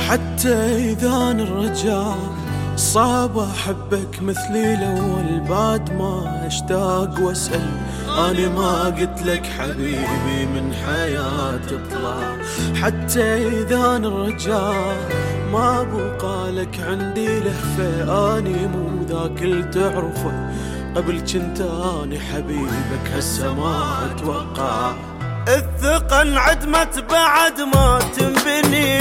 حتى إذا الرجاء صعب أحبك مثلي الأول بعد ما أشتاق وأسأل. أنا ما قلت لك حبيبي من حياتي اطلع. حتى إذا الرجاء ما بقى لك عندي لهفة. أني مو ذاك اللي تعرفه قبل كنت أنا حبيبك هسه ما أتوقع. الثقة انعدمت بعد ما تنبني،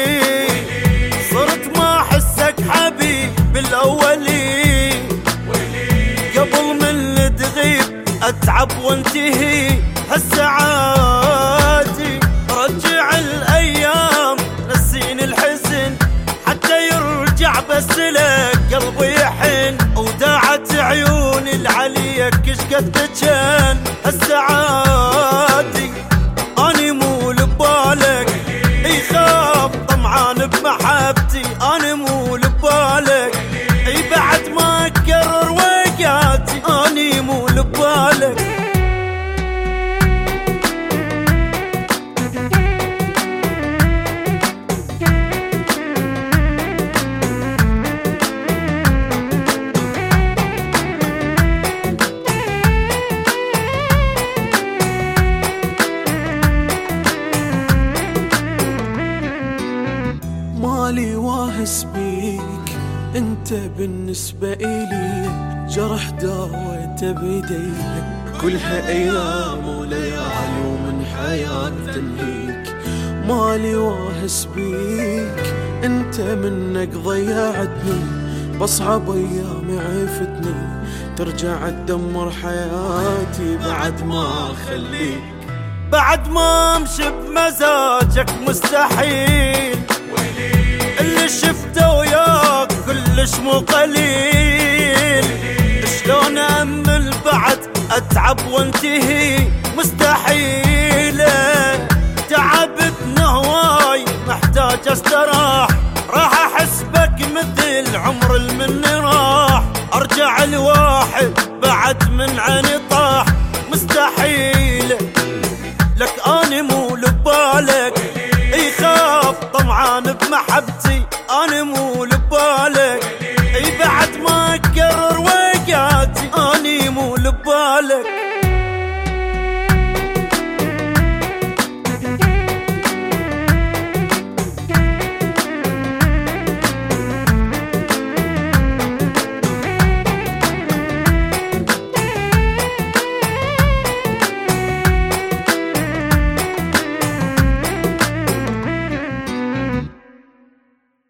صرت ما أحسك حبيب بالأولي. قبل من تغيب أتعب وانتهي هسه عادي. رجع الأيام نسيني الحزن حتى يرجع بس لك قلبي يحن. وداعت عيوني العليك شقد كان هسه عادي. أني مو لبالك يخاف طمعان بمحبتي. أنا مو لبالك بعد ما أكرر وقعتي. أني مو لبالك. مالي واهس بيك انت بالنسبة إلي جرح داويته بيديك. كلها أيام وليالي ومن حياتي تنهيك. مالي واهس بيك انت منك ضيعتني. بصعب أيامي عفتني ترجع تدمر حياتي بعد ما أخليك. بعد ما امشي بمزاجك مستحيل. اللي شفته وياك كلش مو قليل. شلون أأمل بعد أتعب وانتهي مستحيل. تعبتني هواي محتاج استراح. راح أحس بك مثل عمر المني راح. أرجع الواحد بعد من عيني طاح مستحيل. لك أنا مو لبالك يخاف طمعان بمحبتي.